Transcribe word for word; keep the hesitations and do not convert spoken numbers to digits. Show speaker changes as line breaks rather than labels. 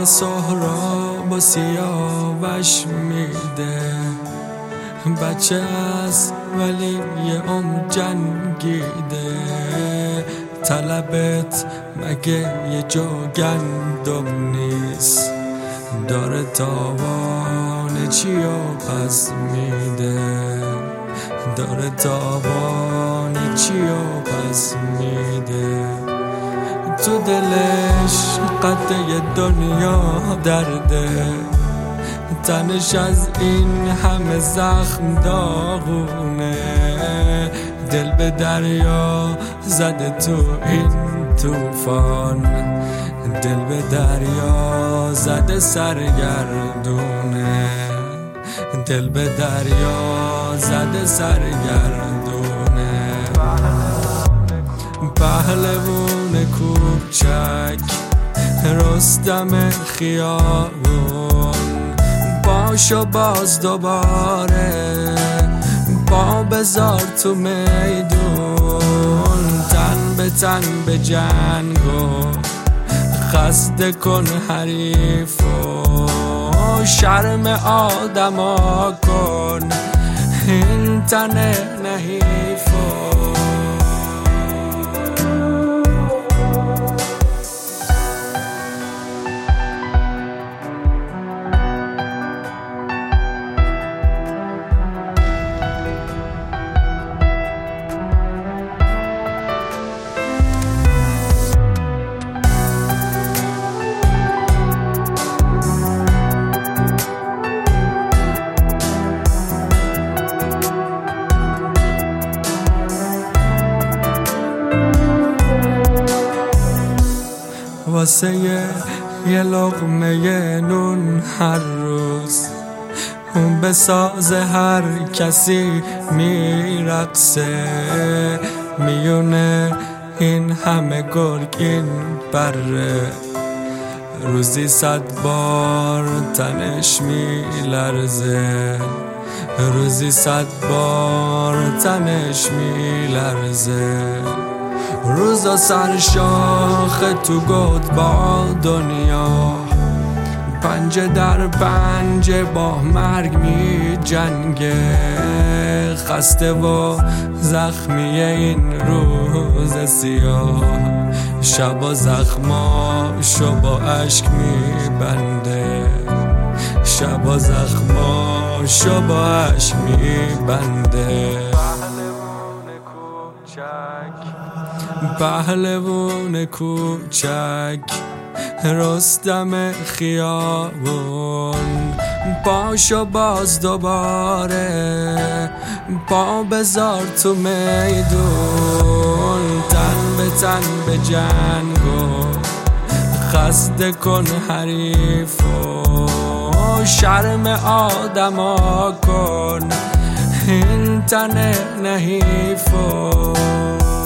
سهراب و سیاوش میده، بچه از ولی ام جنگیده. طلبت مگه یه جا گندم نیست، داره تاوان چی و پس میده، داره تاوان چی و پس میده. تو دلش قطعه دنیا درده، تنش از این همه زخم داغونه. دل به دریا زده تو این طوفان، دل به دریا زده سرگردونه، دل به دریا زده سرگردونه. پهلوون کوچک رستم خیابون، باشو باز دوباره با بذار تو میدون. تن به تن به جنگو خسته کن حریفو، شرم آدما کن این تن نحیفو. واسه یه لقمه نون هر روز اون به ساز هر کسی میرقصه. میونه این همه گرگین بره، روزی صد بار تنش میلرزه، روزی صد بار تنش میلرزه. روزا سر شاخ تو گود با دنیا، پنجه در پنجه با مرگ می جنگه. خسته و زخمی این روز سیاه، شبا زخماشو با عشق می بنده، شبا زخماشو با عشق می بنده. پهلوون کوچک رستم خیابون، پاشو باز دوباره پا بذار تو میدون. تن به تن به جنگو خسته کن حریفو، شرم آدما کن این تن نحیفو.